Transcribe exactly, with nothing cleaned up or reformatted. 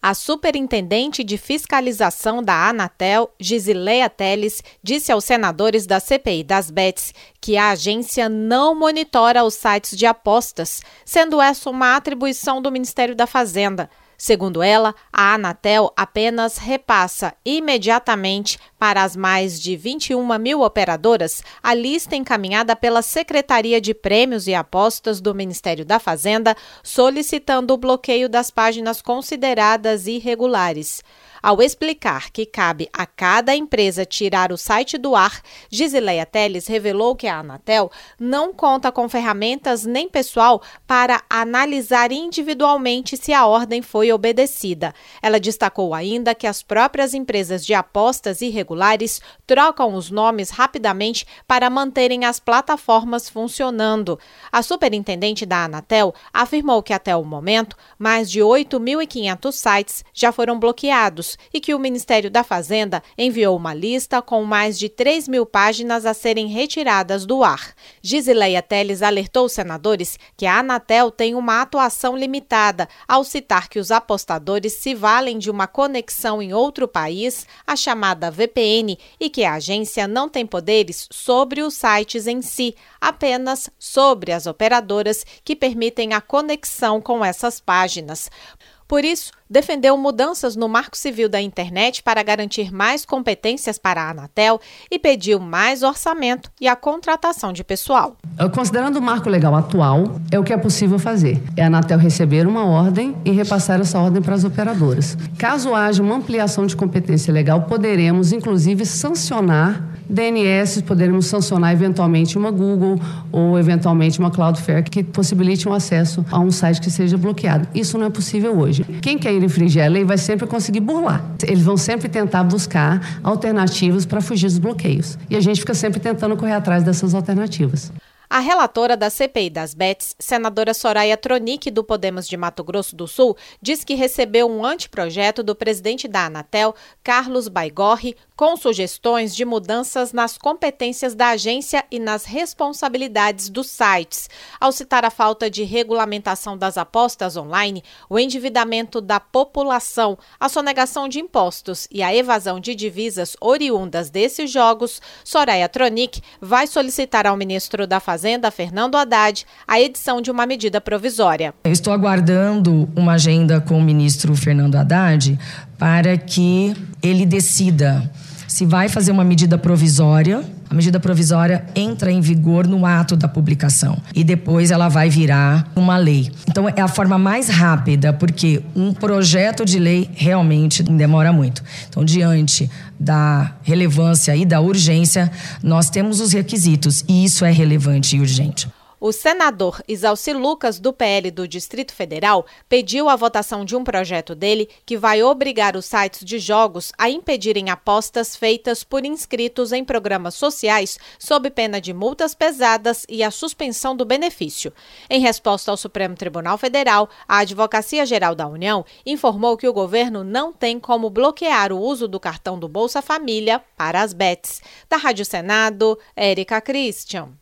A superintendente de fiscalização da Anatel, Gisileia Teles, disse aos senadores da C P I das Bets que a agência não monitora os sites de apostas, sendo essa uma atribuição do Ministério da Fazenda. Segundo ela, a Anatel apenas repassa imediatamente para as mais de vinte e uma mil operadoras a lista encaminhada pela Secretaria de Prêmios e Apostas do Ministério da Fazenda, solicitando o bloqueio das páginas consideradas irregulares. Ao explicar que cabe a cada empresa tirar o site do ar, Gisileia Teles revelou que a Anatel não conta com ferramentas nem pessoal para analisar individualmente se a ordem foi obedecida. Ela destacou ainda que as próprias empresas de apostas irregulares trocam os nomes rapidamente para manterem as plataformas funcionando. A superintendente da Anatel afirmou que até o momento, mais de oito mil e quinhentos sites já foram bloqueados e que o Ministério da Fazenda enviou uma lista com mais de três mil páginas a serem retiradas do ar. Gisileia Teles alertou os senadores que a Anatel tem uma atuação limitada ao citar que os apostadores se valem de uma conexão em outro país, a chamada V P N, e que a agência não tem poderes sobre os sites em si, apenas sobre as operadoras que permitem a conexão com essas páginas. Por isso, defendeu mudanças no Marco Civil da Internet para garantir mais competências para a Anatel e pediu mais orçamento e a contratação de pessoal. Considerando o marco legal atual, é o que é possível fazer. É a Anatel receber uma ordem e repassar essa ordem para as operadoras. Caso haja uma ampliação de competência legal, poderemos, inclusive, sancionar D N S, poderemos sancionar eventualmente uma Google ou eventualmente uma Cloudflare que possibilite um acesso a um site que seja bloqueado. Isso não é possível hoje. Quem quer infringir a lei vai sempre conseguir burlar. Eles vão sempre tentar buscar alternativas para fugir dos bloqueios. E a gente fica sempre tentando correr atrás dessas alternativas. A relatora da C P I das Bets, senadora Soraya Tronic, do Podemos de Mato Grosso do Sul, diz que recebeu um anteprojeto do presidente da Anatel, Carlos Baigorre, com sugestões de mudanças nas competências da agência e nas responsabilidades dos sites. Ao citar a falta de regulamentação das apostas online, o endividamento da população, a sonegação de impostos e a evasão de divisas oriundas desses jogos, Soraya Tronic vai solicitar ao ministro da Fazenda, Fernando Haddad, a edição de uma medida provisória. Eu estou aguardando uma agenda com o ministro Fernando Haddad para que ele decida se vai fazer uma medida provisória. A medida provisória entra em vigor no ato da publicação e depois ela vai virar uma lei. Então é a forma mais rápida, porque um projeto de lei realmente demora muito. Então, diante da relevância e da urgência, nós temos os requisitos e isso é relevante e urgente. O senador Isalci Lucas, do P L do Distrito Federal, pediu a votação de um projeto dele que vai obrigar os sites de jogos a impedirem apostas feitas por inscritos em programas sociais sob pena de multas pesadas e a suspensão do benefício. Em resposta ao Supremo Tribunal Federal, a Advocacia Geral da União informou que o governo não tem como bloquear o uso do cartão do Bolsa Família para as bets. Da Rádio Senado, Érica Christian.